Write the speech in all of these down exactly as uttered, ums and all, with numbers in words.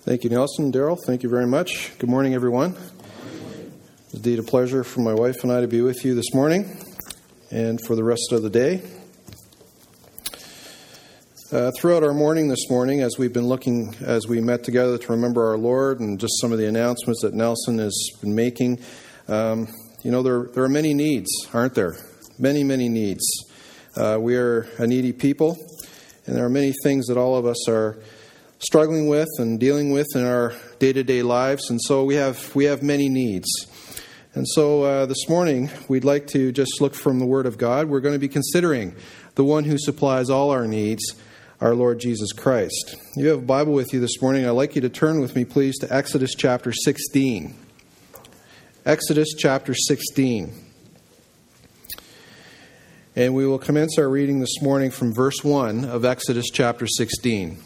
Thank you, Nelson. Daryl, thank you very much. Good morning, everyone. It's indeed a pleasure for my wife and I to be with you this morning and for the rest of the day. Uh, throughout our morning this morning, as we've been looking, as we met together to remember our Lord and just some of the announcements that Nelson has been making, um, you know, there, there are many needs, aren't there? Many, many needs. Uh, we are a needy people, and there are many things that all of us are struggling with and dealing with in our day-to-day lives, and so we have we have many needs. And so uh, this morning, we'd like to just look from the Word of God. We're going to be considering the one who supplies all our needs, our Lord Jesus Christ. You have a Bible with you this morning. I'd like you to turn with me, please, to Exodus chapter sixteen. Exodus chapter sixteen. And we will commence our reading this morning from verse one of Exodus chapter sixteen.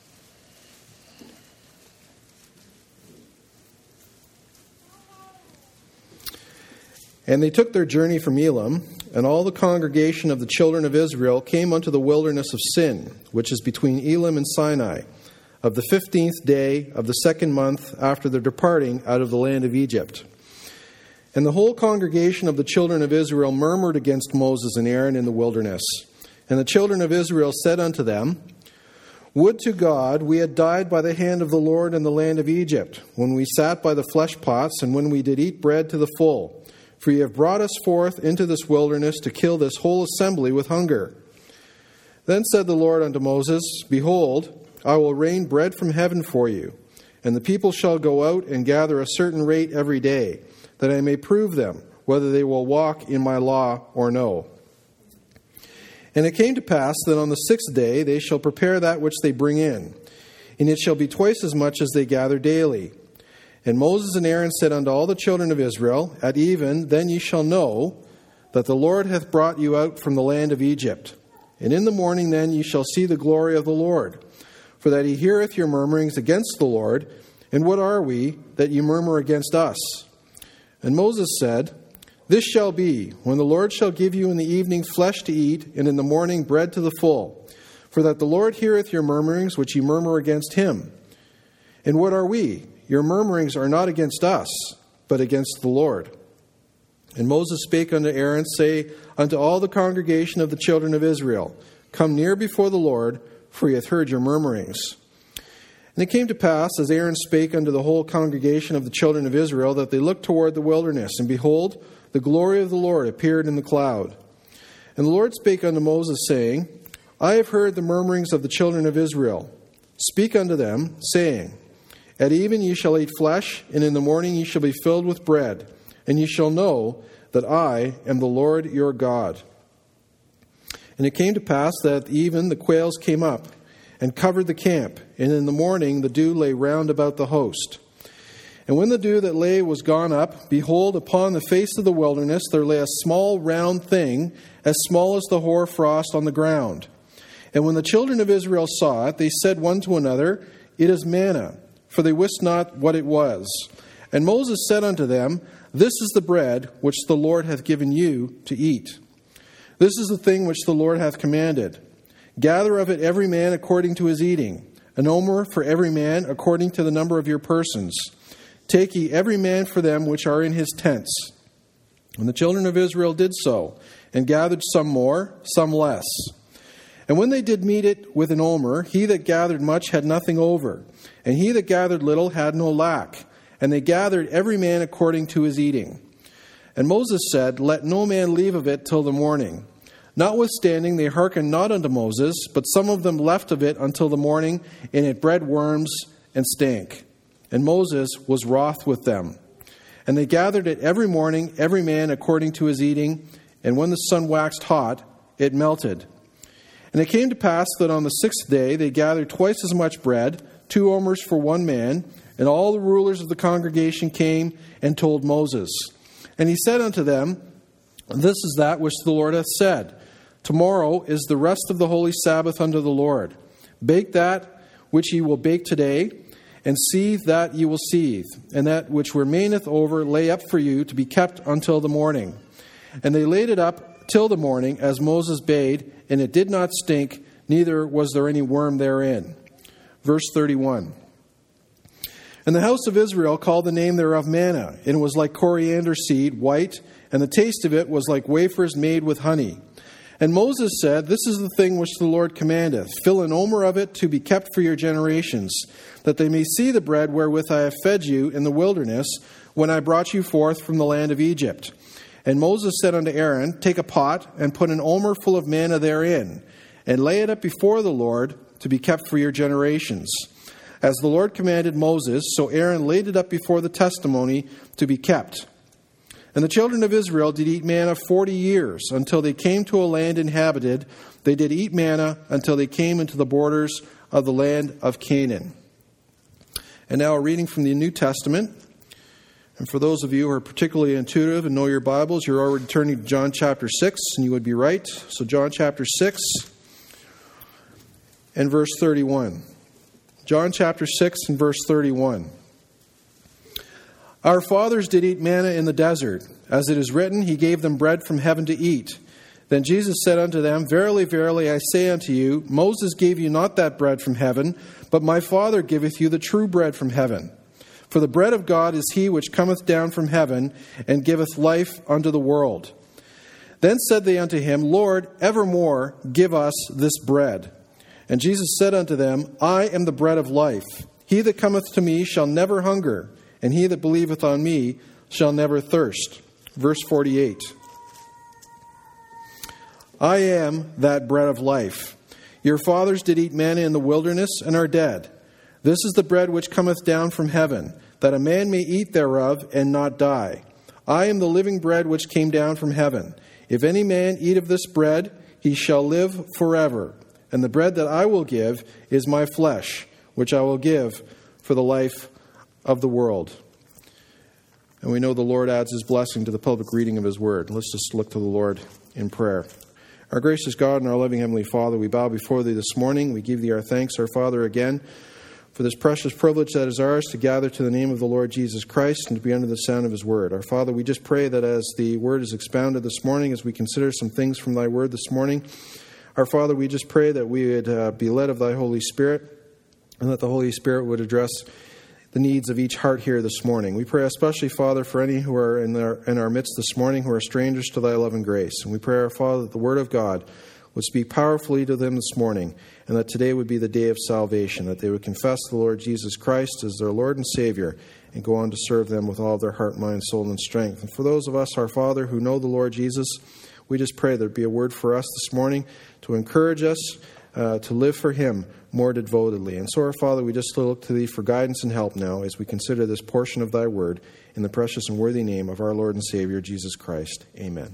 And they took their journey from Elim, and all the congregation of the children of Israel came unto the wilderness of Sin, which is between Elim and Sinai, of the fifteenth day of the second month after their departing out of the land of Egypt. And the whole congregation of the children of Israel murmured against Moses and Aaron in the wilderness. And the children of Israel said unto them, Would to God we had died by the hand of the Lord in the land of Egypt, when we sat by the flesh pots, and when we did eat bread to the full. For ye have brought us forth into this wilderness to kill this whole assembly with hunger. Then said the Lord unto Moses, Behold, I will rain bread from heaven for you, and the people shall go out and gather a certain rate every day, that I may prove them, whether they will walk in my law or no. And it came to pass that on the sixth day they shall prepare that which they bring in, and it shall be twice as much as they gather daily. And Moses and Aaron said unto all the children of Israel, At even then ye shall know that the Lord hath brought you out from the land of Egypt. And in the morning then ye shall see the glory of the Lord, for that he heareth your murmurings against the Lord. And what are we that ye murmur against us? And Moses said, This shall be, when the Lord shall give you in the evening flesh to eat, and in the morning bread to the full. For that the Lord heareth your murmurings which ye murmur against him. And what are we? Your murmurings are not against us, but against the Lord. And Moses spake unto Aaron, say unto all the congregation of the children of Israel, Come near before the Lord, for he hath heard your murmurings. And it came to pass, as Aaron spake unto the whole congregation of the children of Israel, that they looked toward the wilderness, and behold, the glory of the Lord appeared in the cloud. And the Lord spake unto Moses, saying, I have heard the murmurings of the children of Israel. Speak unto them, saying, At even ye shall eat flesh, and in the morning ye shall be filled with bread, and ye shall know that I am the Lord your God. And it came to pass that at even the quails came up, and covered the camp, and in the morning the dew lay round about the host. And when the dew that lay was gone up, behold, upon the face of the wilderness there lay a small round thing, as small as the hoar frost on the ground. And when the children of Israel saw it, they said one to another, It is manna. For they wist not what it was. And Moses said unto them, This is the bread which the Lord hath given you to eat. This is the thing which the Lord hath commanded. Gather of it every man according to his eating, an omer for every man according to the number of your persons. Take ye every man for them which are in his tents. And the children of Israel did so, and gathered some more, some less. And when they did meet it with an omer, he that gathered much had nothing over, and he that gathered little had no lack. And they gathered every man according to his eating. And Moses said, Let no man leave of it till the morning. Notwithstanding, they hearkened not unto Moses, but some of them left of it until the morning, and it bred worms and stank. And Moses was wroth with them. And they gathered it every morning, every man according to his eating, and when the sun waxed hot, it melted. And it came to pass that on the sixth day they gathered twice as much bread, two omers for one man, and all the rulers of the congregation came and told Moses. And he said unto them, This is that which the Lord hath said. Tomorrow is the rest of the holy Sabbath unto the Lord. Bake that which ye will bake today, and seethe that ye will seethe, and that which remaineth over lay up for you to be kept until the morning. And they laid it up till the morning, as Moses bade, and it did not stink, neither was there any worm therein. Verse thirty-one. And the house of Israel called the name thereof manna, and it was like coriander seed, white, and the taste of it was like wafers made with honey. And Moses said, This is the thing which the Lord commandeth. Fill an omer of it to be kept for your generations, that they may see the bread wherewith I have fed you in the wilderness, when I brought you forth from the land of Egypt. And Moses said unto Aaron, Take a pot, and put an omer full of manna therein, and lay it up before the Lord, to be kept for your generations. As the Lord commanded Moses, so Aaron laid it up before the testimony to be kept. And the children of Israel did eat manna forty years, until they came to a land inhabited. They did eat manna until they came into the borders of the land of Canaan. And now a reading from the New Testament. And for those of you who are particularly intuitive and know your Bibles, you're already turning to John chapter six, and you would be right. So John chapter six and verse thirty-one. John chapter six and verse thirty-one. Our fathers did eat manna in the desert. As it is written, He gave them bread from heaven to eat. Then Jesus said unto them, Verily, verily, I say unto you, Moses gave you not that bread from heaven, but my Father giveth you the true bread from heaven. For the bread of God is he which cometh down from heaven, and giveth life unto the world. Then said they unto him, Lord, evermore give us this bread. And Jesus said unto them, I am the bread of life. He that cometh to me shall never hunger, and he that believeth on me shall never thirst. Verse forty-eight. I am that bread of life. Your fathers did eat manna in the wilderness, and are dead. This is the bread which cometh down from heaven, that a man may eat thereof, and not die. I am the living bread which came down from heaven. If any man eat of this bread, he shall live forever. And the bread that I will give is my flesh, which I will give for the life of the world. And we know the Lord adds His blessing to the public reading of His word. Let's just look to the Lord in prayer. Our gracious God and our loving Heavenly Father, we bow before Thee this morning. We give Thee our thanks, our Father, again, for this precious privilege that is ours to gather to the name of the Lord Jesus Christ and to be under the sound of His word. Our Father, we just pray that as the word is expounded this morning, as we consider some things from Thy word this morning, our Father, we just pray that we would uh, be led of Thy Holy Spirit, and that the Holy Spirit would address the needs of each heart here this morning. We pray especially, Father, for any who are in our, in our midst this morning who are strangers to Thy love and grace. And we pray, our Father, that the Word of God would speak powerfully to them this morning, and that today would be the day of salvation, that they would confess the Lord Jesus Christ as their Lord and Savior, and go on to serve them with all their heart, mind, soul, and strength. And for those of us, our Father, who know the Lord Jesus, we just pray there'd be a word for us this morning to encourage us uh, to live for Him more devotedly. And so, our Father, we just look to Thee for guidance and help now as we consider this portion of Thy word in the precious and worthy name of our Lord and Savior, Jesus Christ. Amen.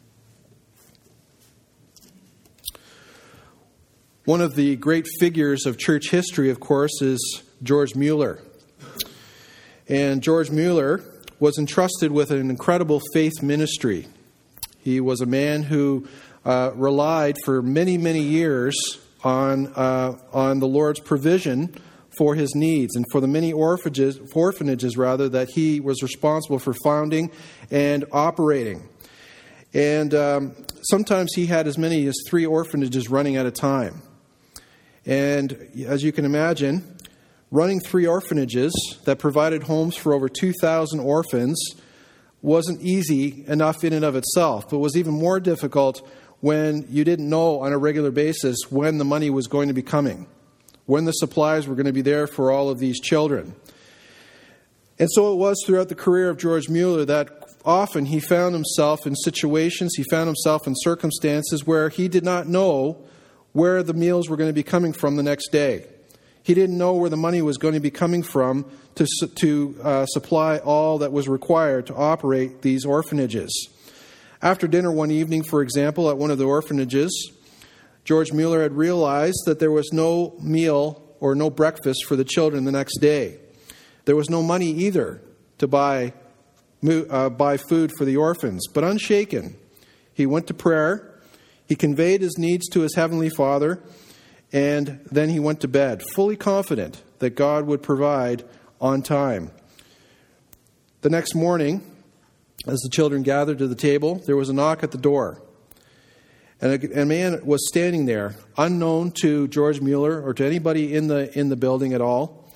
One of the great figures of church history, of course, is George Mueller. And George Mueller was entrusted with an incredible faith ministry. He was a man who uh, relied for many, many years on uh, on the Lord's provision for his needs and for the many orphanages, orphanages rather, that he was responsible for founding and operating. And um, sometimes he had as many as three orphanages running at a time. And as you can imagine, running three orphanages that provided homes for over two thousand orphans wasn't easy enough in and of itself, but was even more difficult when you didn't know on a regular basis when the money was going to be coming, when the supplies were going to be there for all of these children. And so it was throughout the career of George Mueller that often he found himself in situations, he found himself in circumstances where he did not know where the meals were going to be coming from the next day. He didn't know where the money was going to be coming from to, to uh, supply all that was required to operate these orphanages. After dinner one evening, for example, at one of the orphanages, George Mueller had realized that there was no meal or no breakfast for the children the next day. There was no money either to buy, uh, buy food for the orphans. But unshaken, he went to prayer, he conveyed his needs to his Heavenly Father, and then he went to bed, fully confident that God would provide on time. The next morning, as the children gathered to the table, there was a knock at the door. And a, a man was standing there, unknown to George Mueller or to anybody in the in the building at all.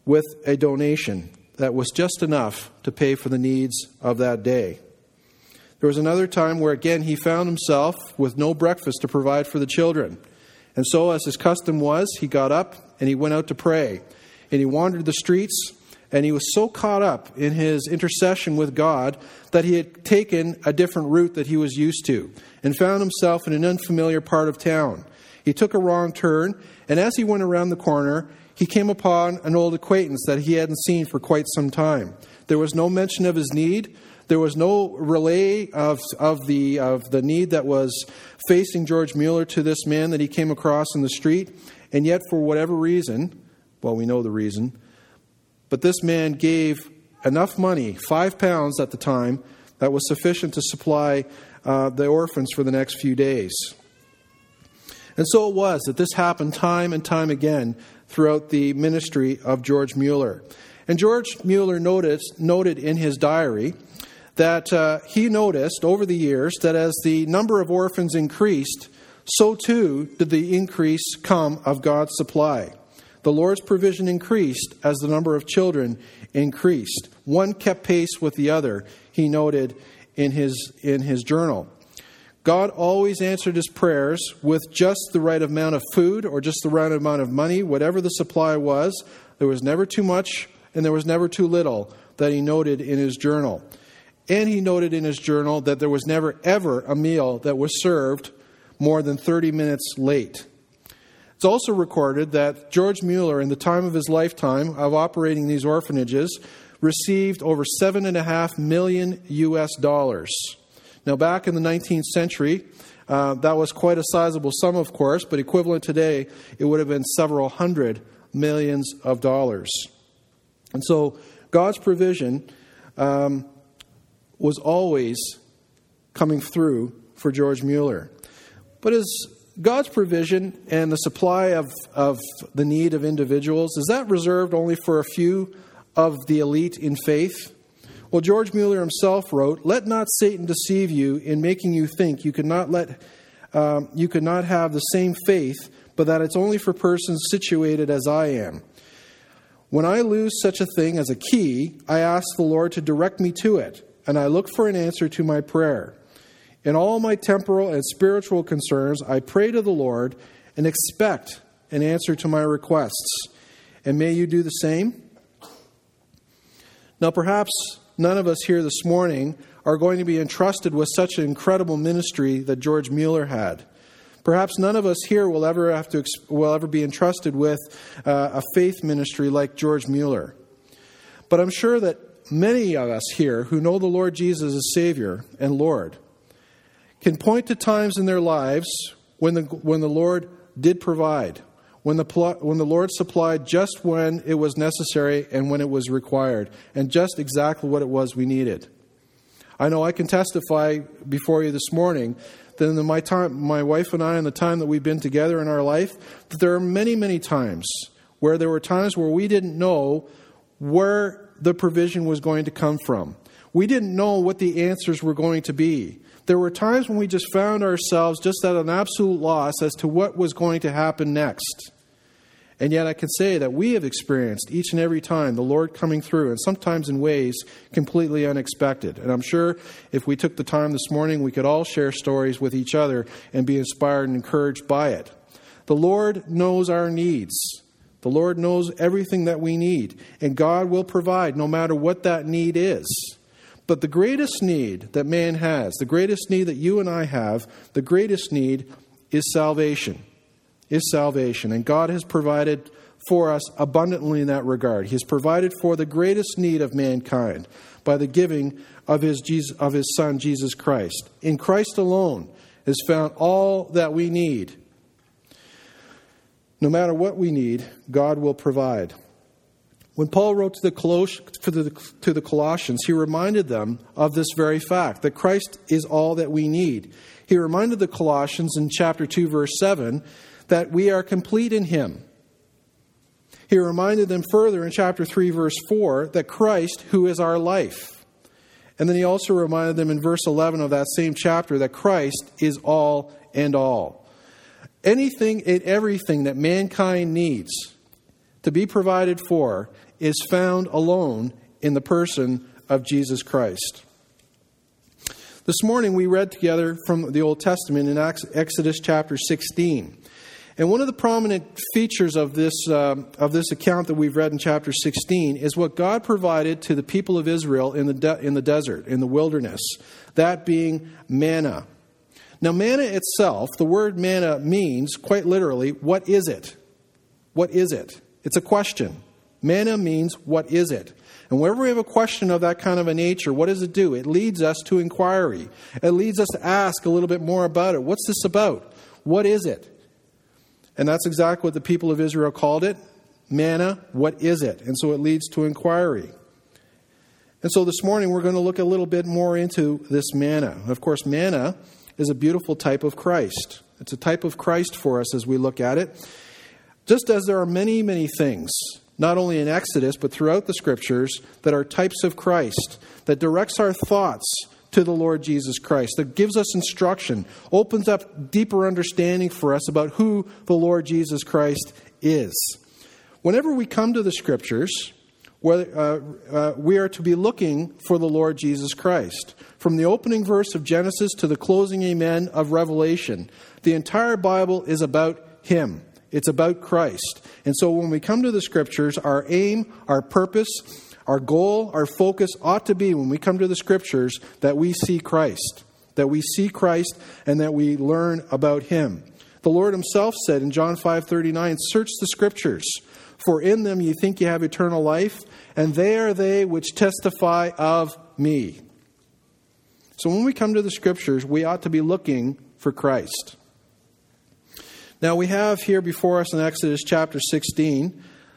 with a donation that was just enough to pay for the needs of that day. There was another time where, again, he found himself with no breakfast to provide for the children. And so, as his custom was, he got up and he went out to pray. And he wandered the streets, and he was so caught up in his intercession with God that he had taken a different route that he was used to and found himself in an unfamiliar part of town. He took a wrong turn, and as he went around the corner, he came upon an old acquaintance that he hadn't seen for quite some time. There was no mention of his need. There was no relay of of the of the need that was facing George Mueller to this man that he came across in the street. And yet, for whatever reason, well, we know the reason, but this man gave enough money, five pounds at the time, that was sufficient to supply uh, the orphans for the next few days. And so it was that this happened time and time again throughout the ministry of George Mueller. And George Mueller noticed, noted in his diary that uh, he noticed over the years that as the number of orphans increased, so too did the increase come of God's supply. The Lord's provision increased as the number of children increased. One kept pace with the other, he noted in his in his journal. God always answered his prayers with just the right amount of food or just the right amount of money, whatever the supply was. There was never too much and there was never too little, that he noted in his journal. And he noted in his journal that there was never ever a meal that was served more than thirty minutes late. It's also recorded that George Mueller, in the time of his lifetime of operating these orphanages, received over seven and a half million U S dollars. Now, back in the nineteenth century, uh, that was quite a sizable sum, of course, but equivalent today, it would have been several hundred millions of dollars. And so, God's provision um, was always coming through for George Mueller. But is God's provision and the supply of, of the need of individuals, is that reserved only for a few of the elite in faith? Well, George Mueller himself wrote, "Let not Satan deceive you in making you think you could not let um, you could not have the same faith, but that it's only for persons situated as I am. When I lose such a thing as a key, I ask the Lord to direct me to it, and I look for an answer to my prayer. In all my temporal and spiritual concerns, I pray to the Lord and expect an answer to my requests. And may you do the same?" Now, perhaps none of us here this morning are going to be entrusted with such an incredible ministry that George Mueller had. Perhaps none of us here will ever have to will ever be entrusted with uh, a faith ministry like George Mueller. But I'm sure that many of us here who know the Lord Jesus as Savior and Lord can point to times in their lives when the when the Lord did provide, when the when the Lord supplied just when it was necessary and when it was required, and just exactly what it was we needed. I know I can testify before you this morning that in the, my time, my wife and I, in the time that we've been together in our life, that there are many, many times where there were times where we didn't know where the provision was going to come from. We didn't know what the answers were going to be. There were times when we just found ourselves just at an absolute loss as to what was going to happen next. And yet I can say that we have experienced each and every time the Lord coming through, and sometimes in ways completely unexpected. And I'm sure if we took the time this morning, we could all share stories with each other and be inspired and encouraged by it. The Lord knows our needs. The Lord knows everything that we need. And God will provide no matter what that need is. But the greatest need that man has, the greatest need that you and I have, the greatest need is salvation. Is salvation. And God has provided for us abundantly in that regard. He has provided for the greatest need of mankind by the giving of his Jesus, of his Son, Jesus Christ. In Christ alone is found all that we need. No matter what we need, God will provide. When Paul wrote to the, Colos- to, the, to the Colossians, he reminded them of this very fact, that Christ is all that we need. He reminded the Colossians in chapter two, verse seven, that we are complete in Him. He reminded them further in chapter three, verse four, that Christ, who is our life. And then he also reminded them in verse eleven of that same chapter that Christ is all and all. Anything and everything that mankind needs to be provided for is found alone in the person of Jesus Christ. This morning we read together from the Old Testament in Exodus chapter sixteen. And one of the prominent features of this uh, of this account that we've read in chapter sixteen is what God provided to the people of Israel in the de- in the desert, in the wilderness, that being manna. Now, manna itself, the word manna means, quite literally, what is it? What is it? It's a question. Manna means, what is it? And whenever we have a question of that kind of a nature, what does it do? It leads us to inquiry. It leads us to ask a little bit more about it. What's this about? What is it? And that's exactly what the people of Israel called it. Manna, what is it? And so it leads to inquiry. And so this morning we're going to look a little bit more into this manna. Of course, manna is a beautiful type of Christ. It's a type of Christ for us as we look at it. Just as there are many, many things, not only in Exodus, but throughout the Scriptures, that are types of Christ, that directs our thoughts to the Lord Jesus Christ, that gives us instruction, opens up deeper understanding for us about who the Lord Jesus Christ is. Whenever we come to the Scriptures, whether, uh, uh, we are to be looking for the Lord Jesus Christ. From the opening verse of Genesis to the closing amen of Revelation, the entire Bible is about Him. It's about Christ. And so when we come to the Scriptures, our aim, our purpose, our goal, our focus ought to be, when we come to the Scriptures, that we see Christ. That we see Christ and that we learn about Him. The Lord Himself said in John five thirty-nine, "Search the Scriptures, for in them ye think ye have eternal life, and they are they which testify of me." So when we come to the Scriptures, we ought to be looking for Christ. Now we have here before us in Exodus chapter sixteen,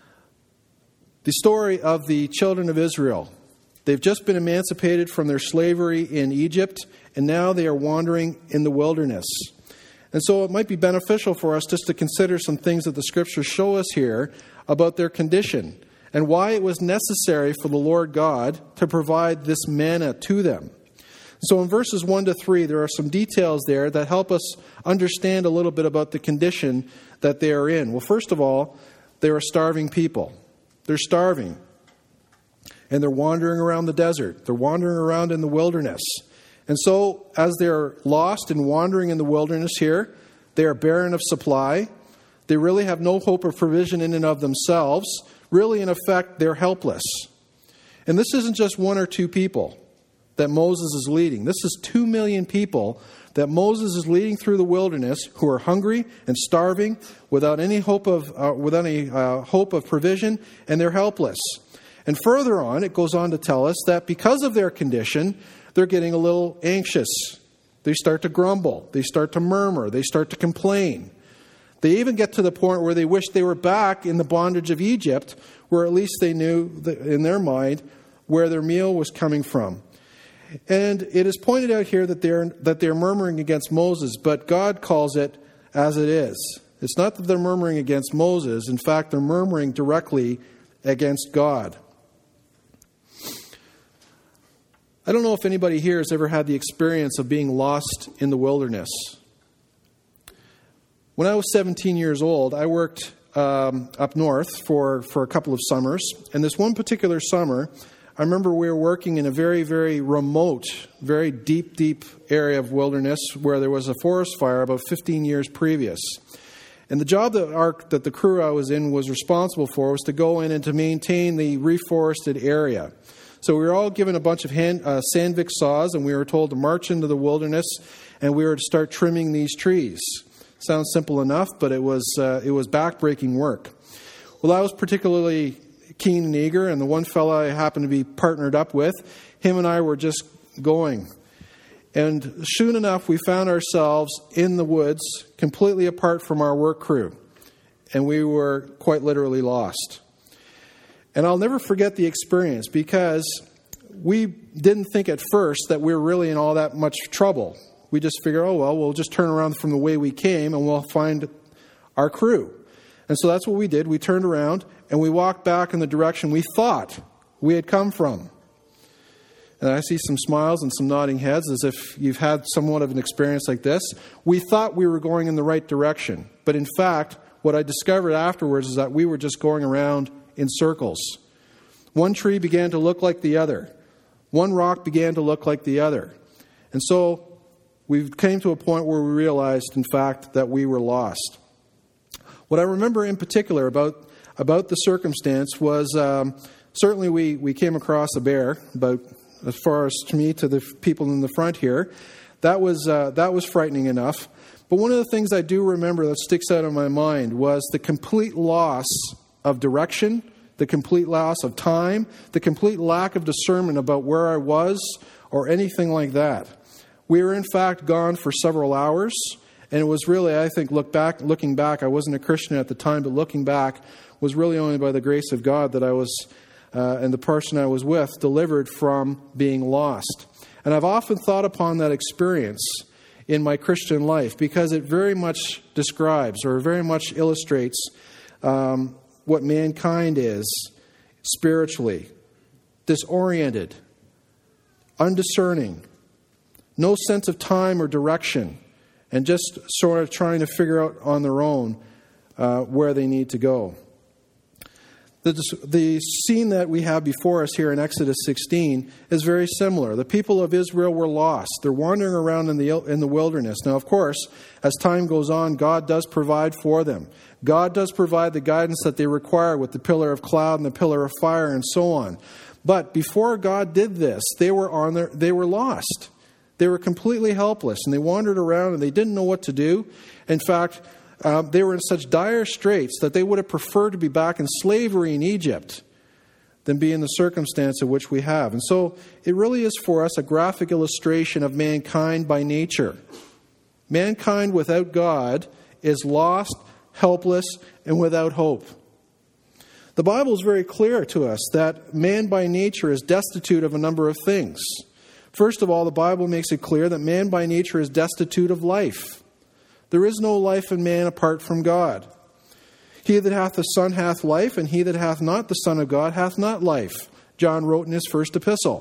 the story of the children of Israel. They've just been emancipated from their slavery in Egypt, and now they are wandering in the wilderness. And so it might be beneficial for us just to consider some things that the Scriptures show us here about their condition and why it was necessary for the Lord God to provide this manna to them. So in verses one to three, there are some details there that help us understand a little bit about the condition that they are in. Well, first of all, they're a starving people. They're starving. And they're wandering around the desert. They're wandering around in the wilderness. And so, as they're lost and wandering in the wilderness here, they are barren of supply. They really have no hope of provision in and of themselves. Really, in effect, they're helpless. And this isn't just one or two people that Moses is leading. This is two million people that Moses is leading through the wilderness who are hungry and starving without any hope of uh, without any uh, hope of provision, and they're helpless. And further on, it goes on to tell us that because of their condition, they're getting a little anxious. They start to grumble. They start to murmur. They start to complain. They even get to the point where they wish they were back in the bondage of Egypt, where at least they knew that in their mind where their meal was coming from. And it is pointed out here that they're that they're murmuring against Moses, but God calls it as it is. It's not that they're murmuring against Moses. In fact, they're murmuring directly against God. I don't know if anybody here has ever had the experience of being lost in the wilderness. When I was seventeen years old, I worked um, up north for, for a couple of summers. And this one particular summer, I remember we were working in a very, very remote, very deep, deep area of wilderness where there was a forest fire about fifteen years previous. And the job that, our, that the crew I was in was responsible for was to go in and to maintain the reforested area. So we were all given a bunch of hand, uh, Sandvik saws, and we were told to march into the wilderness, and we were to start trimming these trees. Sounds simple enough, but it was uh, it was backbreaking work. Well, I was particularly keen and eager, and the one fellow I happened to be partnered up with, him and I were just going. And soon enough, we found ourselves in the woods, completely apart from our work crew, and we were quite literally lost. And I'll never forget the experience, because we didn't think at first that we were really in all that much trouble. We just figured, oh, well, we'll just turn around from the way we came and we'll find our crew. And so that's what we did. We turned around and we walked back in the direction we thought we had come from. And I see some smiles and some nodding heads as if you've had somewhat of an experience like this. We thought we were going in the right direction. But in fact, what I discovered afterwards is that we were just going around in circles. One tree began to look like the other. One rock began to look like the other. And so we came to a point where we realized, in fact, that we were lost. What I remember in particular about, about the circumstance was um, certainly we, we came across a bear, about as far as to me to the people in the front here. That was uh, that was frightening enough. But one of the things I do remember that sticks out in my mind was the complete loss of direction, the complete loss of time, the complete lack of discernment about where I was or anything like that. We were in fact gone for several hours, and it was really, I think, look back, looking back, I wasn't a Christian at the time, but looking back was really only by the grace of God that I was, uh, and the person I was with, delivered from being lost. And I've often thought upon that experience in my Christian life because it very much describes or very much illustrates um, what mankind is spiritually. Disoriented, undiscerning, no sense of time or direction, and just sort of trying to figure out on their own uh, where they need to go. The, the scene that we have before us here in Exodus sixteen is very similar. The people of Israel were lost. They're wandering around in the in the wilderness. Now, of course, as time goes on, God does provide for them. God does provide the guidance that they require with the pillar of cloud and the pillar of fire and so on. But before God did this, they were on their, they were lost. They were completely helpless, and they wandered around and they didn't know what to do. In fact, Uh, they were in such dire straits that they would have preferred to be back in slavery in Egypt than be in the circumstance of which we have. And so it really is for us a graphic illustration of mankind by nature. Mankind without God is lost, helpless, and without hope. The Bible is very clear to us that man by nature is destitute of a number of things. First of all, the Bible makes it clear that man by nature is destitute of life. There is no life in man apart from God. He that hath the Son hath life, and he that hath not the Son of God hath not life. John wrote in his first epistle.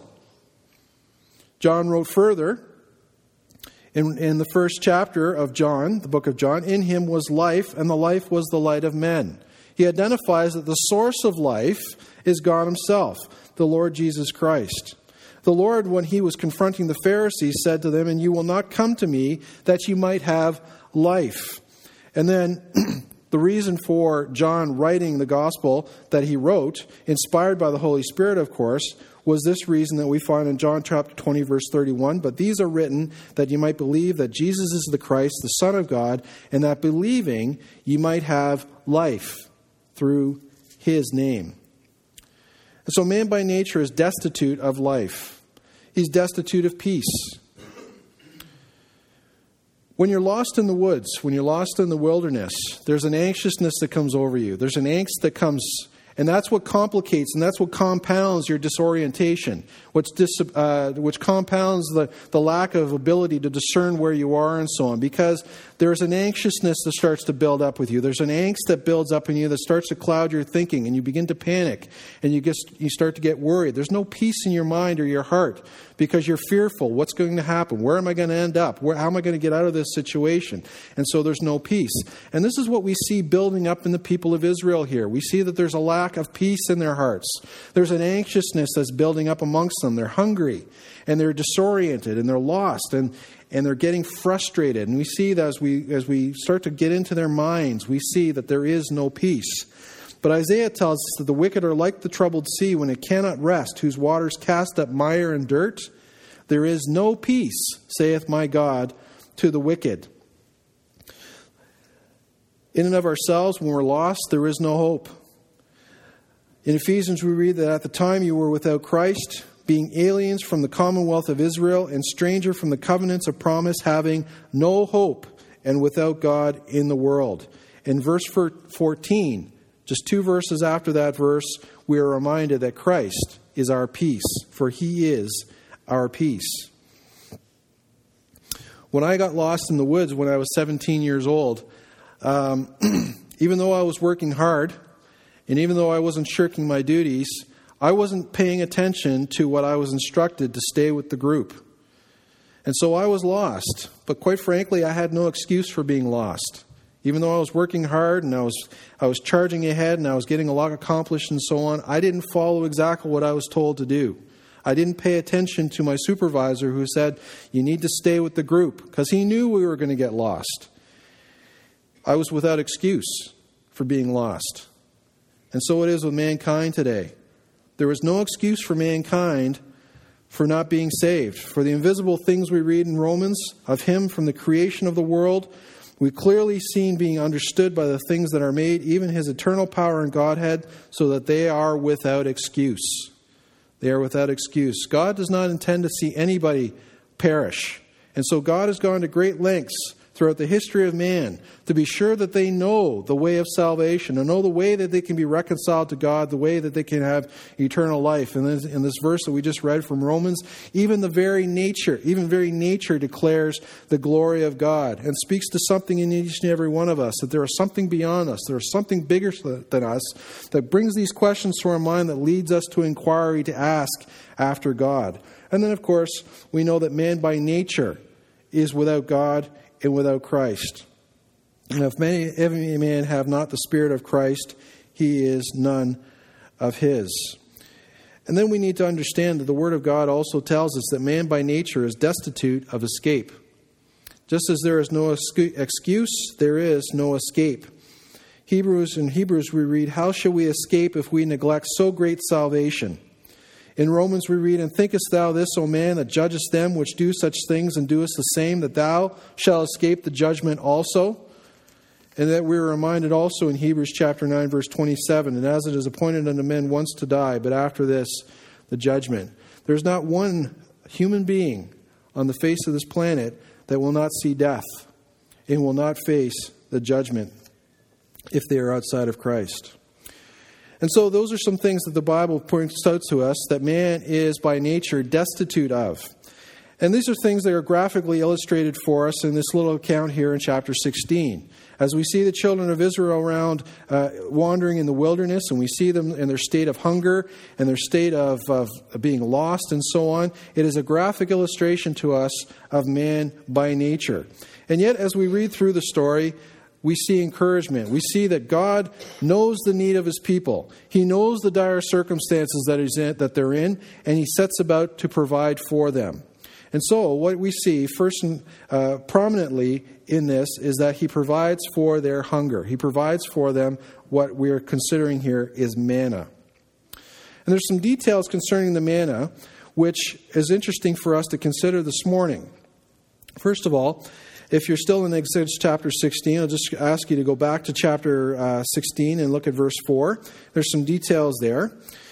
John wrote further, in, in the first chapter of John, the book of John, in him was life, and the life was the light of men. He identifies that the source of life is God himself, the Lord Jesus Christ. The Lord, when he was confronting the Pharisees, said to them, "And you will not come to me that you might have life." And then the reason for John writing the gospel that he wrote, inspired by the Holy Spirit, of course, was this reason that we find in John chapter twenty, verse thirty-one. "But these are written that you might believe that Jesus is the Christ, the Son of God, and that believing you might have life through his name." And so man by nature is destitute of life. He's destitute of peace. When you're lost in the woods, when you're lost in the wilderness, there's an anxiousness that comes over you. There's an angst that comes, and that's what complicates and that's what compounds your disorientation, which, dis, uh, which compounds the, the lack of ability to discern where you are and so on, because there's an anxiousness that starts to build up with you. There's an angst that builds up in you that starts to cloud your thinking, and you begin to panic, and you, get, you start to get worried. There's no peace in your mind or your heart because you're fearful. What's going to happen? Where am I going to end up? Where, how am I going to get out of this situation? And so there's no peace. And this is what we see building up in the people of Israel here. We see that there's a lack of peace in their hearts. There's an anxiousness that's building up amongst them. They're hungry, and they're disoriented, and they're lost, and, and they're getting frustrated. And we see that as we, as we start to get into their minds, we see that there is no peace. But Isaiah tells us that the wicked are like the troubled sea when it cannot rest, whose waters cast up mire and dirt. There is no peace, saith my God, to the wicked. In and of ourselves, when we're lost, there is no hope. In Ephesians, we read that at the time you were without Christ, being aliens from the commonwealth of Israel and stranger from the covenants of promise, having no hope and without God in the world. In verse fourteen, just two verses after that verse, we are reminded that Christ is our peace, for he is our peace. When I got lost in the woods when I was seventeen years old, um, even though I was working hard, and even though I wasn't shirking my duties, I wasn't paying attention to what I was instructed to stay with the group. And so I was lost. But quite frankly, I had no excuse for being lost. Even though I was working hard and I was I was charging ahead and I was getting a lot accomplished and so on, I didn't follow exactly what I was told to do. I didn't pay attention to my supervisor who said, you need to stay with the group, because he knew we were going to get lost. I was without excuse for being lost. And so it is with mankind today. There is no excuse for mankind for not being saved. For the invisible things we read in Romans of him from the creation of the world, we clearly seen being understood by the things that are made, even his eternal power and Godhead, so that they are without excuse. They are without excuse. God does not intend to see anybody perish. And so God has gone to great lengths throughout the history of man to be sure that they know the way of salvation, and know the way that they can be reconciled to God, the way that they can have eternal life. And in, in this verse that we just read from Romans, even the very nature, even very nature declares the glory of God and speaks to something in each and every one of us, that there is something beyond us, there is something bigger than us that brings these questions to our mind, that leads us to inquiry, to ask after God. And then, of course, we know that man by nature is without God and without Christ. And if any man have not the Spirit of Christ, he is none of his. And then we need to understand that the Word of God also tells us that man by nature is destitute of escape. Just as there is no excuse, there is no escape. Hebrews, in Hebrews we read, how shall we escape if we neglect so great salvation? In Romans we read, and thinkest thou this, O man, that judgest them which do such things, and doest the same, that thou shalt escape the judgment also? And that we are reminded also in Hebrews chapter nine, verse twenty-seven, and as it is appointed unto men once to die, but after this, the judgment. There's not one human being on the face of this planet that will not see death and will not face the judgment if they are outside of Christ. And so those are some things that the Bible points out to us that man is by nature destitute of. And these are things that are graphically illustrated for us in this little account here in chapter sixteen. As we see the children of Israel around uh, wandering in the wilderness, and we see them in their state of hunger and their state of, of being lost and so on, it is a graphic illustration to us of man by nature. And yet, as we read through the story, we see encouragement. We see that God knows the need of his people. He knows the dire circumstances that, he's in, that they're in, and he sets about to provide for them. And so what we see first and uh, prominently in this is that he provides for their hunger. He provides for them what we're considering here is manna. And there's some details concerning the manna which is interesting for us to consider this morning. First of all, if you're still in Exodus chapter sixteen, I'll just ask you to go back to chapter uh, sixteen and look at verse four. There's some details there.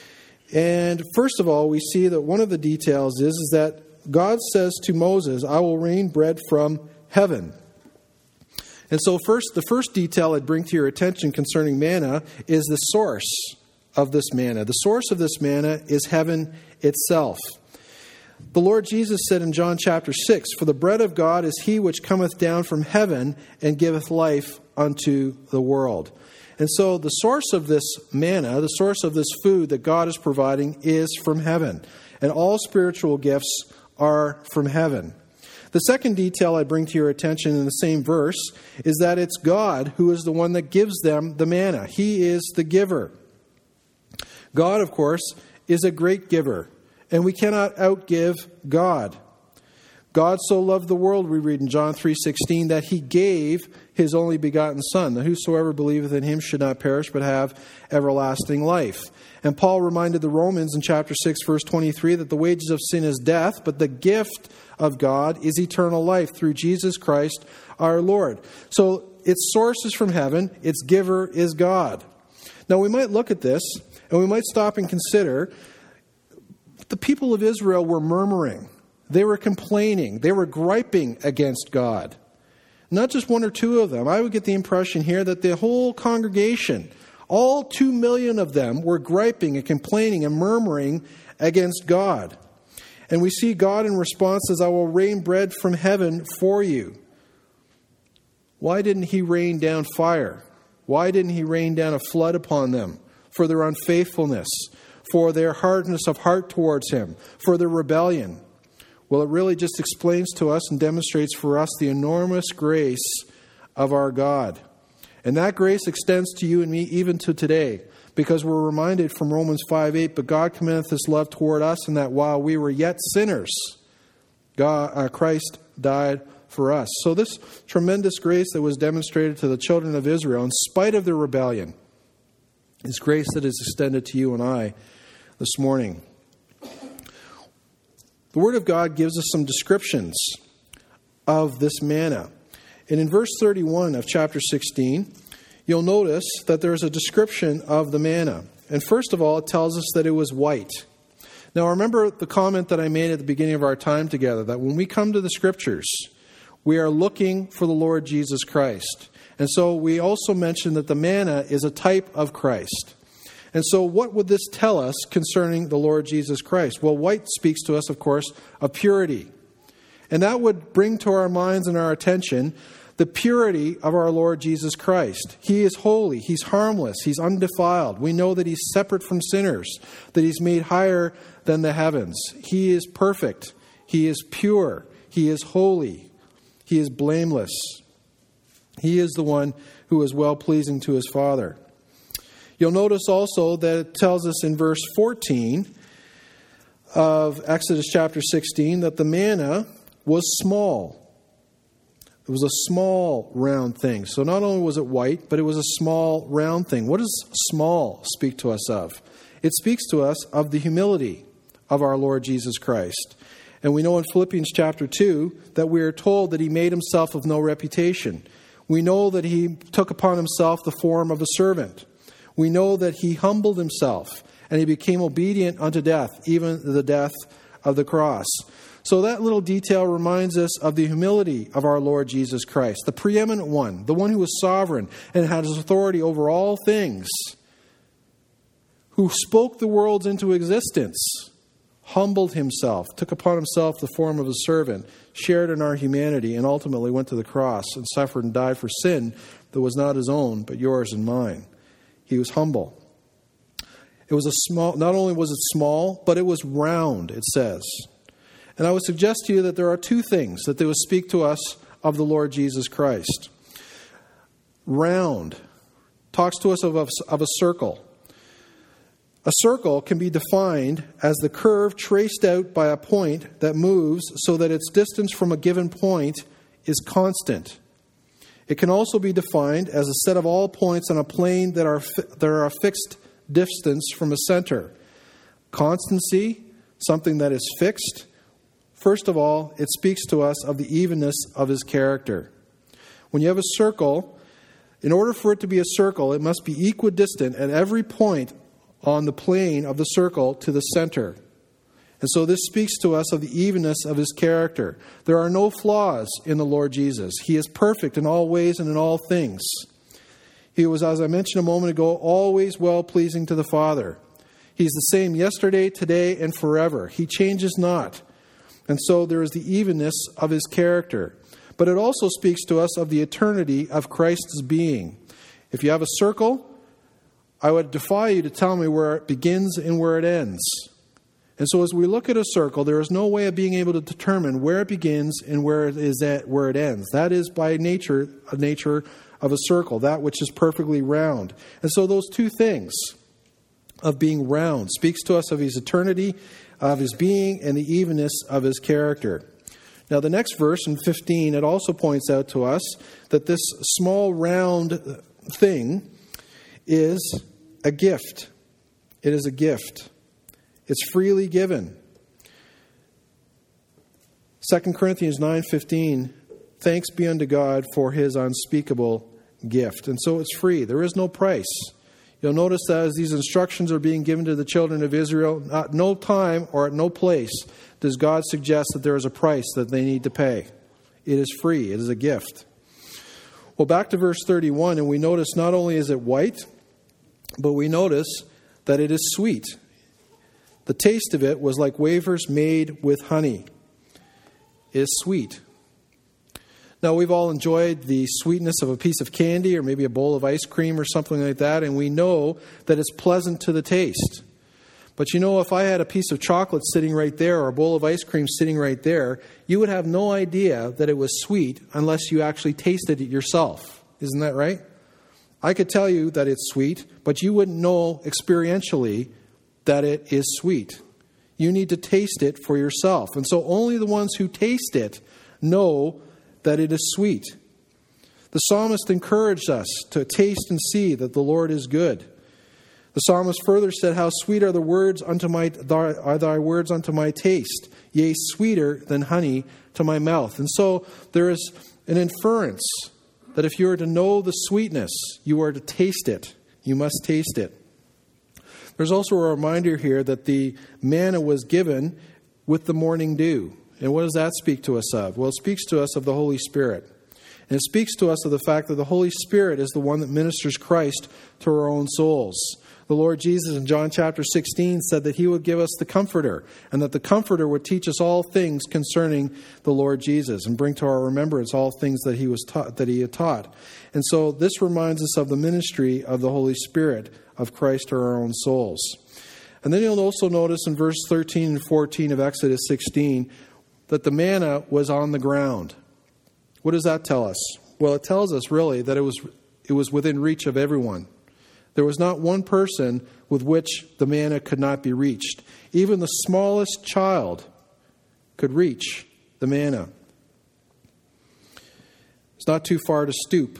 And first of all, we see that one of the details is, is that God says to Moses, I will rain bread from heaven. And so first, the first detail I'd bring to your attention concerning manna is the source of this manna. The source of this manna is heaven itself. The Lord Jesus said in John chapter six, for the bread of God is he which cometh down from heaven and giveth life unto the world. And so the source of this manna, the source of this food that God is providing is from heaven. And all spiritual gifts are from heaven. The second detail I bring to your attention in the same verse is that it's God who is the one that gives them the manna. He is the giver. God, of course, is a great giver, and we cannot outgive God. God so loved the world, we read in John three sixteen, that he gave his only begotten Son, that whosoever believeth in him should not perish but have everlasting life. And Paul reminded the Romans in chapter six, verse twenty-three, that the wages of sin is death, but the gift of God is eternal life through Jesus Christ our Lord. So its source is from heaven, its giver is God. Now we might look at this, and we might stop and consider, the people of Israel were murmuring. They were complaining. They were griping against God. Not just one or two of them. I would get the impression here that the whole congregation, all two million of them, were griping and complaining and murmuring against God. And we see God in response says, I will rain bread from heaven for you. Why didn't he rain down fire? Why didn't he rain down a flood upon them for their unfaithfulness, for their hardness of heart towards him, for their rebellion? Well, it really just explains to us and demonstrates for us the enormous grace of our God. And that grace extends to you and me even to today, because we're reminded from Romans five eight, but God commendeth his love toward us, in that while we were yet sinners, God, uh, Christ died for us. So this tremendous grace that was demonstrated to the children of Israel, in spite of their rebellion, is grace that is extended to you and I this morning. The Word of God gives us some descriptions of this manna. And in verse thirty-one of chapter sixteen, you'll notice that there's a description of the manna. And first of all, it tells us that it was white. Now, remember the comment that I made at the beginning of our time together, that when we come to the Scriptures, we are looking for the Lord Jesus Christ. And so we also mentioned that the manna is a type of Christ. And so what would this tell us concerning the Lord Jesus Christ? Well, white speaks to us, of course, of purity. And that would bring to our minds and our attention the purity of our Lord Jesus Christ. He is holy. He's harmless. He's undefiled. We know that he's separate from sinners, that he's made higher than the heavens. He is perfect. He is pure. He is holy. He is blameless. He is the one who is well-pleasing to his Father. You'll notice also that it tells us in verse fourteen of Exodus chapter sixteen that the manna was small. It was a small, round thing. So not only was it white, but it was a small, round thing. What does small speak to us of? It speaks to us of the humility of our Lord Jesus Christ. And we know in Philippians chapter two that we are told that he made himself of no reputation. We know that he took upon himself the form of a servant. We know that he humbled himself and he became obedient unto death, even the death of the cross. So that little detail reminds us of the humility of our Lord Jesus Christ, the preeminent one, the one who is sovereign and has authority over all things, who spoke the worlds into existence, humbled himself, took upon himself the form of a servant, shared in our humanity, and ultimately went to the cross and suffered and died for sin that was not his own, but yours and mine. He was humble. It was a small, not only was it small, but it was round, it says. And I would suggest to you that there are two things that they would speak to us of the Lord Jesus Christ. Round talks to us of a, of a circle. A circle can be defined as the curve traced out by a point that moves so that its distance from a given point is constant. It can also be defined as a set of all points on a plane that are that are a fixed distance from a center. Constancy, something that is fixed. First of all, it speaks to us of the evenness of his character. When you have a circle, in order for it to be a circle, it must be equidistant at every point on the plane of the circle to the center. And so this speaks to us of the evenness of his character. There are no flaws in the Lord Jesus. He is perfect in all ways and in all things. He was, as I mentioned a moment ago, always well-pleasing to the Father. He's the same yesterday, today, and forever. He changes not. And so there is the evenness of his character. But it also speaks to us of the eternity of Christ's being. If you have a circle, I would defy you to tell me where it begins and where it ends. And so as we look at a circle, there is no way of being able to determine where it begins and where it is at where it ends. That is by nature a nature of a circle, that which is perfectly round. And so those two things of being round speaks to us of his eternity, of his being, and the evenness of his character. Now the next verse in fifteen, it also points out to us that this small round thing is a gift. It is a gift. It's freely given. Second Corinthians nine fifteen, thanks be unto God for his unspeakable gift. And so it's free. There is no price. You'll notice that as these instructions are being given to the children of Israel, at no time or at no place does God suggest that there is a price that they need to pay. It is free. It is a gift. Well, back to verse thirty-one, and we notice not only is it white, but we notice that it is sweet. The taste of it was like wafers made with honey. It is sweet. Now, we've all enjoyed the sweetness of a piece of candy or maybe a bowl of ice cream or something like that, and we know that it's pleasant to the taste. But you know, if I had a piece of chocolate sitting right there or a bowl of ice cream sitting right there, you would have no idea that it was sweet unless you actually tasted it yourself. Isn't that right? I could tell you that it's sweet, but you wouldn't know experientially that it is sweet. You need to taste it for yourself. And so only the ones who taste it know that it is sweet. The psalmist encouraged us to taste and see that the Lord is good. The psalmist further said, "How sweet are the words unto my are thy words unto my taste, yea, sweeter than honey to my mouth." And so there is an inference that if you are to know the sweetness, you are to taste it. You must taste it. There's also a reminder here that the manna was given with the morning dew. And what does that speak to us of? Well, it speaks to us of the Holy Spirit. And it speaks to us of the fact that the Holy Spirit is the one that ministers Christ to our own souls. The Lord Jesus in John chapter sixteen said that he would give us the Comforter, and that the Comforter would teach us all things concerning the Lord Jesus and bring to our remembrance all things that he was taught, that he had taught. And so this reminds us of the ministry of the Holy Spirit of Christ to our own souls. And then you'll also notice in verse thirteen and fourteen of Exodus sixteen that the manna was on the ground. What does that tell us? Well, it tells us really that it was it was within reach of everyone. There was not one person with which the manna could not be reached. Even the smallest child could reach the manna. It's not too far to stoop.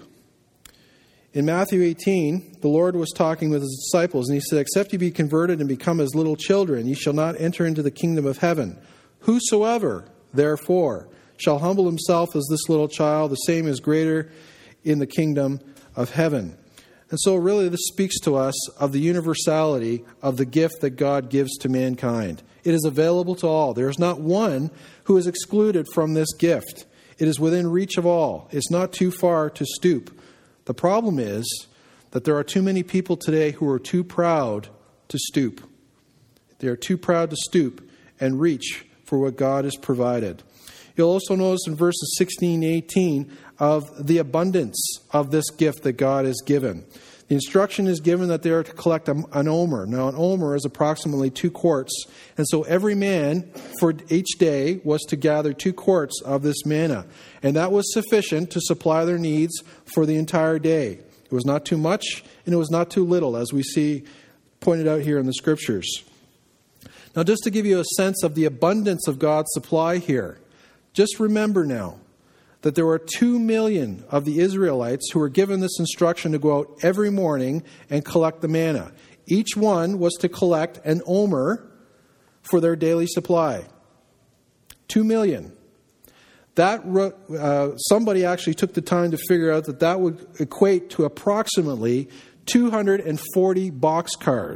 In Matthew eighteen, the Lord was talking with his disciples, and he said, "Except ye be converted and become as little children, ye shall not enter into the kingdom of heaven. Whosoever, therefore, shall humble himself as this little child, the same is greater in the kingdom of heaven." And so really this speaks to us of the universality of the gift that God gives to mankind. It is available to all. There is not one who is excluded from this gift. It is within reach of all. It's not too far to stoop. The problem is that there are too many people today who are too proud to stoop. They are too proud to stoop and reach for what God has provided. You'll also notice in verses sixteen and eighteen of the abundance of this gift that God has given. The instruction is given that they are to collect an omer. Now, an omer is approximately two quarts. And so every man for each day was to gather two quarts of this manna. And that was sufficient to supply their needs for the entire day. It was not too much and it was not too little, as we see pointed out here in the Scriptures. Now, just to give you a sense of the abundance of God's supply here, just remember now that there were two million of the Israelites who were given this instruction to go out every morning and collect the manna. Each one was to collect an omer for their daily supply. Two million. That uh, somebody actually took the time to figure out that that would equate to approximately two hundred forty boxcars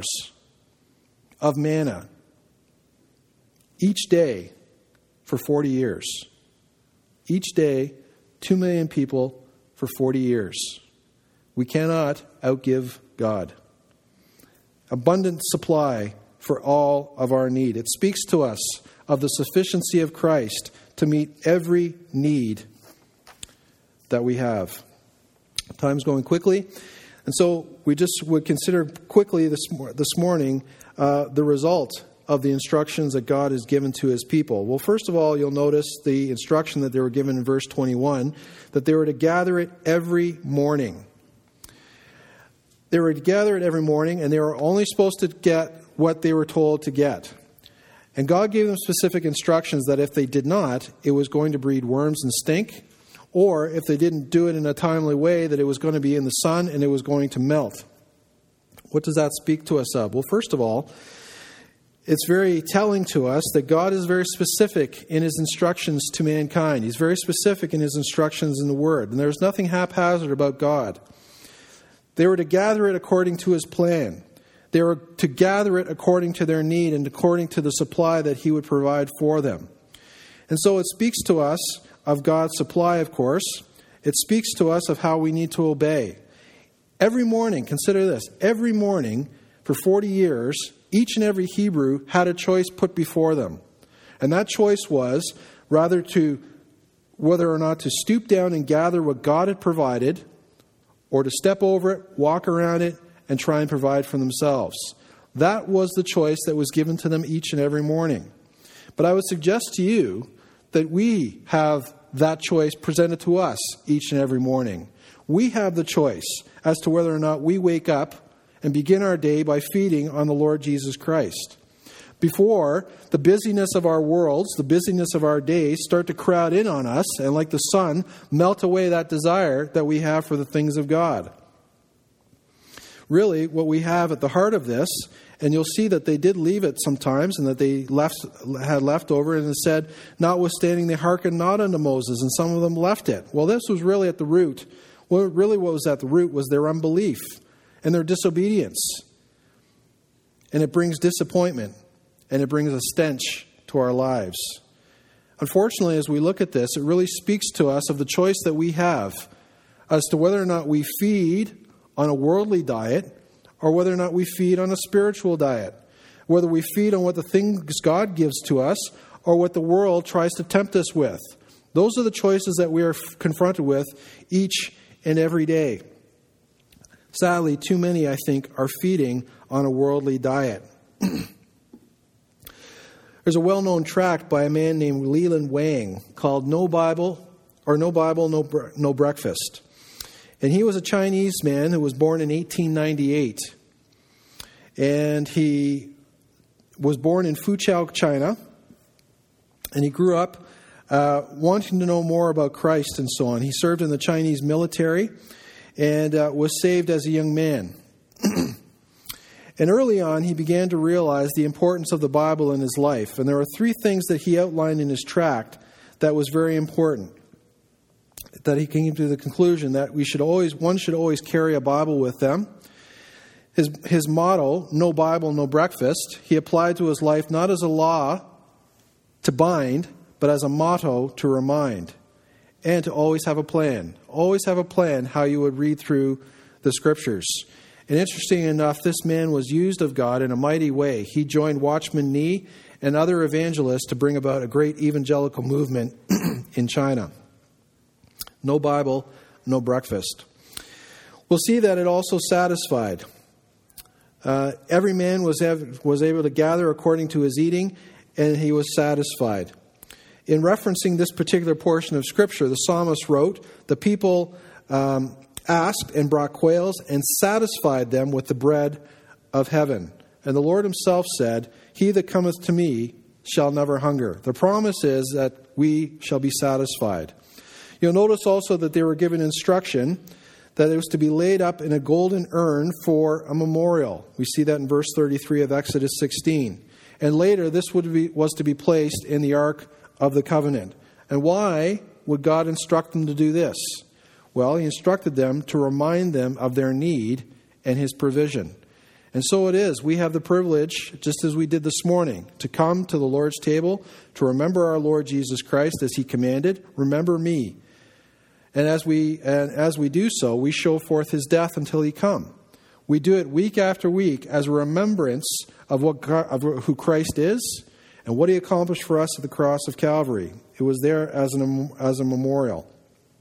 of manna each day for forty years. Each day, two million people for forty years. We cannot outgive God. Abundant supply for all of our need. It speaks to us of the sufficiency of Christ to meet every need that we have. Time's going quickly. And so we just would consider quickly this, this morning uh, the result of the instructions that God has given to his people. Well, first of all, you'll notice the instruction that they were given in verse twenty-one, that they were to gather it every morning. They were to gather it every morning, and they were only supposed to get what they were told to get. And God gave them specific instructions that if they did not, it was going to breed worms and stink, or if they didn't do it in a timely way, that it was going to be in the sun and it was going to melt. What does that speak to us of? Well, first of all, it's very telling to us that God is very specific in his instructions to mankind. He's very specific in his instructions in the Word. And there's nothing haphazard about God. They were to gather it according to his plan. They were to gather it according to their need and according to the supply that he would provide for them. And so it speaks to us of God's supply, of course. It speaks to us of how we need to obey. Every morning, consider this, every morning for forty years, each and every Hebrew had a choice put before them. And that choice was rather to whether or not to stoop down and gather what God had provided, or to step over it, walk around it, and try and provide for themselves. That was the choice that was given to them each and every morning. But I would suggest to you that we have that choice presented to us each and every morning. We have the choice as to whether or not we wake up and begin our day by feeding on the Lord Jesus Christ. Before, the busyness of our worlds, the busyness of our days start to crowd in on us and like the sun, melt away that desire that we have for the things of God. Really, what we have at the heart of this, and you'll see that they did leave it sometimes and that they left had left over, and it said, notwithstanding they hearkened not unto Moses, and some of them left it. Well, this was really at the root. Well, really what was at the root was their unbelief and their disobedience. And it brings disappointment. And it brings a stench to our lives. Unfortunately, as we look at this, it really speaks to us of the choice that we have as to whether or not we feed on a worldly diet or whether or not we feed on a spiritual diet. Whether we feed on what the things God gives to us or what the world tries to tempt us with. Those are the choices that we are confronted with each and every day. Sadly, too many, I think, are feeding on a worldly diet. There's a well-known tract by a man named Leland Wang called No Bible, or No Bible, No, Bre- no Breakfast. And he was a Chinese man who was born in eighteen ninety-eight. And he was born in Fuzhou, China. And he grew up uh, wanting to know more about Christ and so on. He served in the Chinese military and uh, was saved as a young man. And early on, he began to realize the importance of the Bible in his life. And there are three things that he outlined in his tract that was very important. That he came to the conclusion that we should always, one should always carry a Bible with them. His, his motto, no Bible, no breakfast, he applied to his life not as a law to bind, but as a motto to remind. And to always have a plan. Always have a plan how you would read through the Scriptures. And interesting enough, this man was used of God in a mighty way. He joined Watchman Nee and other evangelists to bring about a great evangelical movement in China. No Bible, no breakfast. We'll see that it also satisfied. Uh, every man was, ev- was able to gather according to his eating, and he was satisfied. In referencing this particular portion of Scripture, the psalmist wrote, the people Um, asked and brought quails and satisfied them with the bread of heaven. And the Lord himself said, he that cometh to me shall never hunger. The promise is that we shall be satisfied. You'll notice also that they were given instruction that it was to be laid up in a golden urn for a memorial. We see that in verse thirty-three of Exodus sixteen. And later this would be, was to be placed in the Ark of the Covenant. And why would God instruct them to do this? Well, he instructed them to remind them of their need and his provision. And so it is. We have the privilege, just as we did this morning, to come to the Lord's table, to remember our Lord Jesus Christ as he commanded, remember me. And as we and as we do so, we show forth his death until he come. We do it week after week as a remembrance of what God, of who Christ is and what he accomplished for us at the cross of Calvary. It was there as an as a memorial.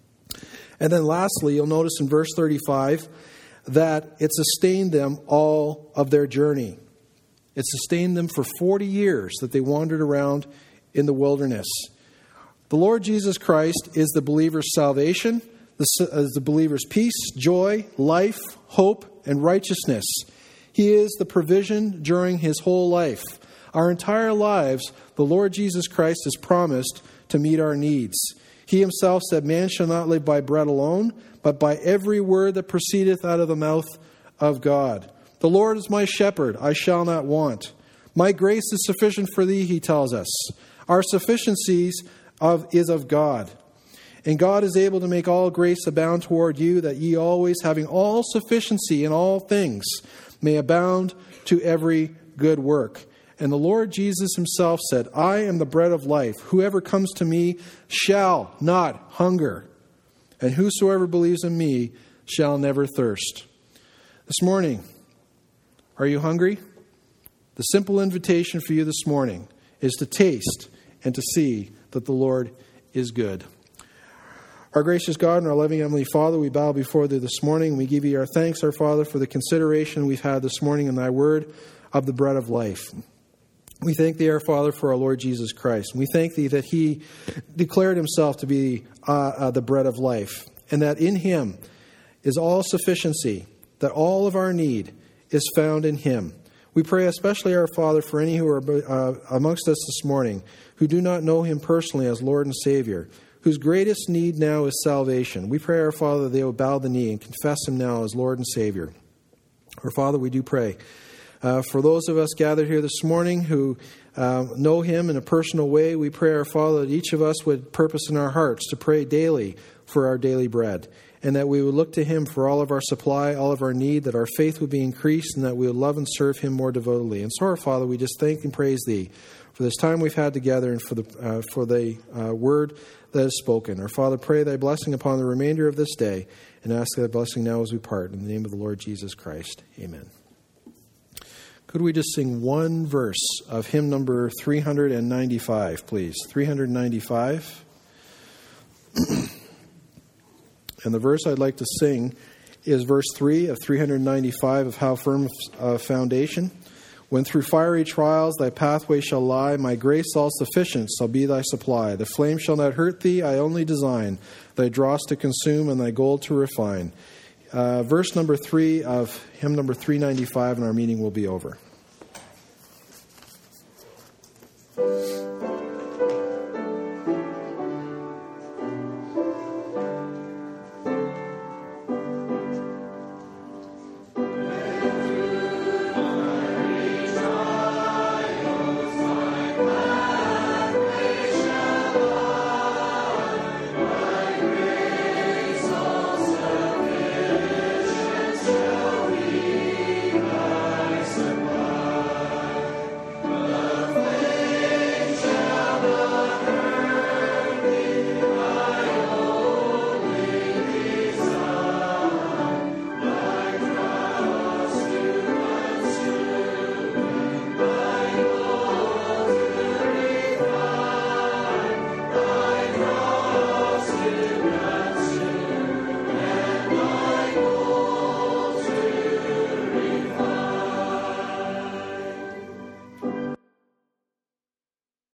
And then lastly, you'll notice in verse thirty-five that it sustained them all of their journey. It sustained them for forty years that they wandered around in the wilderness. The Lord Jesus Christ is the believer's salvation, the, the believer's peace, joy, life, hope, and righteousness. He is the provision during his whole life. Our entire lives, the Lord Jesus Christ has promised to meet our needs. He himself said, man shall not live by bread alone, but by every word that proceedeth out of the mouth of God. The Lord is my shepherd, I shall not want. My grace is sufficient for thee, he tells us. Our sufficiencies of, is of God. And God is able to make all grace abound toward you, that ye always, having all sufficiency in all things, may abound to every good work. And the Lord Jesus himself said, I am the bread of life. Whoever comes to me shall not hunger. And whosoever believes in me shall never thirst. This morning, are you hungry? The simple invitation for you this morning is to taste and to see that the Lord is good. Our gracious God and our loving Heavenly Father, we bow before thee this morning. We give you our thanks, our Father, for the consideration we've had this morning in thy word of the bread of life. We thank thee, our Father, for our Lord Jesus Christ. We thank thee that he declared himself to be uh, uh, the bread of life, and that in him is all sufficiency, that all of our need is found in him. We pray especially, our Father, for any who are uh, amongst us this morning who do not know him personally as Lord and Savior, whose greatest need now is salvation. We pray, our Father, that they will bow the knee and confess him now as Lord and Savior. Our Father, we do pray uh, for those of us gathered here this morning who uh, know him in a personal way. We pray, our Father, that each of us would purpose in our hearts to pray daily for our daily bread, and that we would look to him for all of our supply, all of our need, that our faith would be increased, and that we would love and serve him more devotedly. And so, our Father, we just thank and praise thee for this time we've had together and for the uh, for the uh, word that is spoken. Our Father, pray thy blessing upon the remainder of this day, and ask thy blessing now as we part. In the name of the Lord Jesus Christ, amen. Could we just sing one verse of hymn number three ninety-five, please? three ninety-five. And the verse I'd like to sing is verse three of three ninety-five of How Firm a Foundation. When through fiery trials thy pathway shall lie, my grace all sufficient shall be thy supply. The flame shall not hurt thee, I only design thy dross to consume and thy gold to refine. Uh, verse number three of hymn number three ninety-five, and our meeting will be over.